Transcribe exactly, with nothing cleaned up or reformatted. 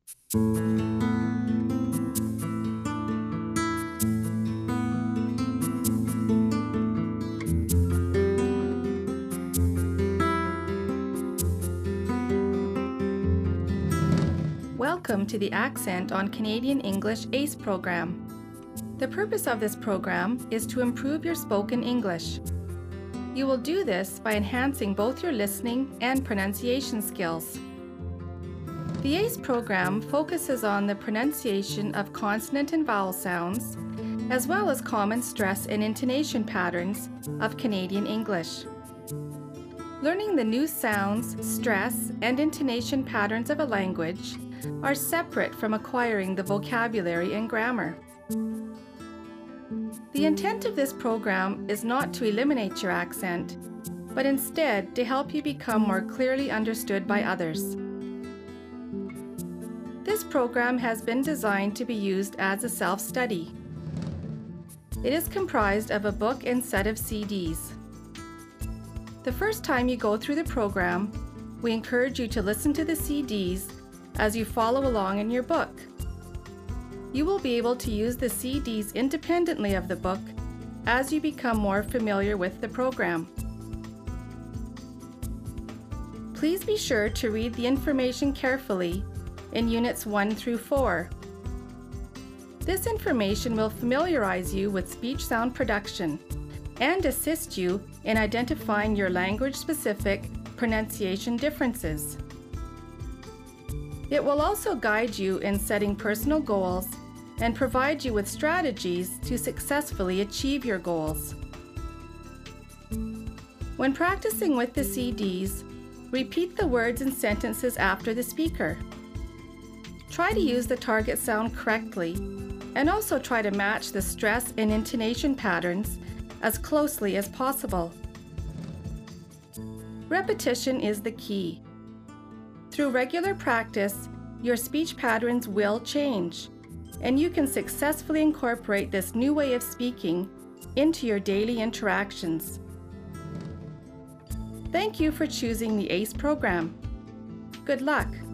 Welcome to the Accent on Canadian English ACE program. The purpose of this program is to improve your spoken English. You will do this by enhancing both your listening and pronunciation skills. The ACE program focuses on the pronunciation of consonant and vowel sounds, as well as common stress and intonation patterns of Canadian English. Learning the new sounds, stress, and intonation patterns of a language are separate from acquiring the vocabulary and grammar. The intent of this program is not to eliminate your accent, but instead to help you become more clearly understood by others. This program has been designed to be used as a self-study. It is comprised of a book and set of C Ds. The first time you go through the program, we encourage you to listen to the C Ds as you follow along in your book. You will be able to use the C Ds independently of the book as you become more familiar with the program. Please be sure to read the information carefully in Units one through four. This information will familiarize you with speech sound production and assist you in identifying your language-specific pronunciation differences. It will also guide you in setting personal goals and provide you with strategies to successfully achieve your goals. When practicing with the C Ds, repeat the words and sentences after the speaker. Try to use the target sound correctly, and also try to match the stress and intonation patterns as closely as possible. Repetition is the key. Through regular practice, your speech patterns will change, and you can successfully incorporate this new way of speaking into your daily interactions. Thank you for choosing the ACE program. Good luck!